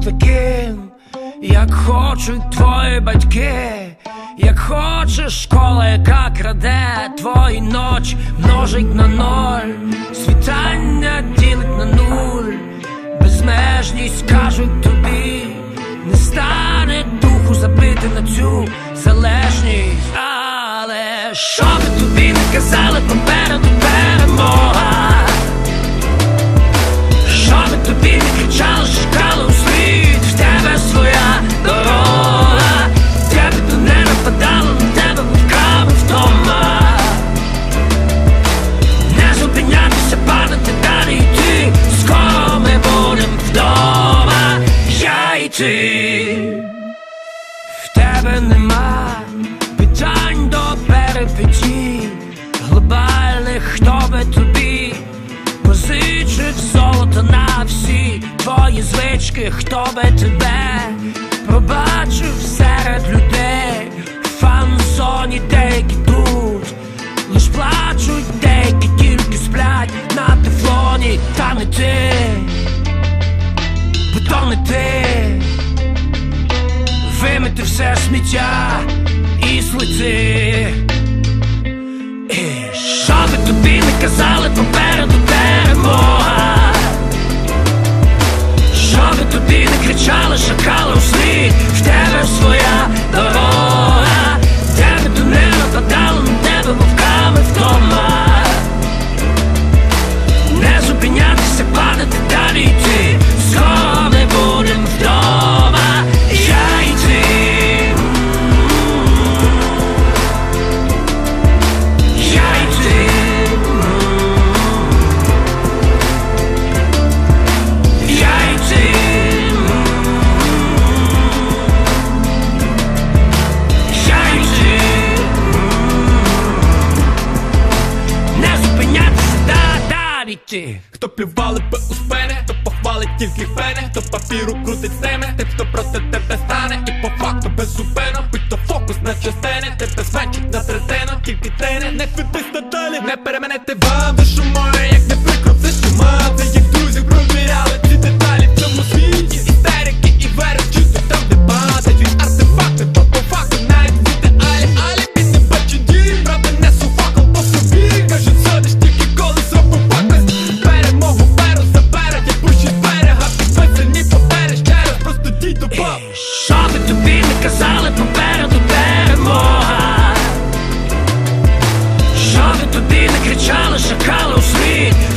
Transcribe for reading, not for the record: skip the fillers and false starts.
таким, як хочуть твої батьки. Як хочеш школа, яка краде твої ночі, множить на ноль, світання ділить на нуль. Безмежність, кажуть тобі, не стане духу забити на цю залежність. Але що би тобі не казали, попереду перемога. Що би тобі не кричали, шукали у світ, в тебе своя дорога. Тебе то не нападало, на тебе вовками вдома. Не зупинятися, падати далі йти, скоро ми будем вдома, я і ти. В тебе нема питань до перипетій глобальних, хто би тобі позичив золото на всі твої звички, хто би тебе пробачив серед людей. В фан-зоні деякі тут лиш плачуть, деякі тільки сплять на тефлоні. Та не ти, бо то не ти. Вимити все сміття і злети. І що би тобі не казали, попереду перемога. Що би тобі не кричали, шукали у світ, в тебе своя дорога. Тебе то не нападало, на тебе вовками вдома. Не зупинятися, падати далі йти, скоро ми будем вдома, я і ти. Я і ти. Я і ти. Я і ти. Не зупинятися, далі йти. Хто плювали би у спини, то похвалить тільки фени. Хто папіру крутить стеми, тим, хто проти тебе стане. І по факту без зупину, будь то фокус на частини. Тебе зменшить на третину, тільки тени. Не квитись надалі, не переманити вам душу мою, як не прикро, все що мав. Ти як друзів провіряли ці деталі в цьому світі. Істерики і веречути там, де падають артефакти. Бо по факту навіть в ідеалі алібі не бачу дій. Правда несу факел по собі, кажуть, садиш тільки коли зробив пакость. Перемогу беру за берег, як пущі з берега. Підписані папери, ще раз просто дій до баб. Що би тобі не казали, попереду перемога. Що би тобі не кричали, шукали у світ,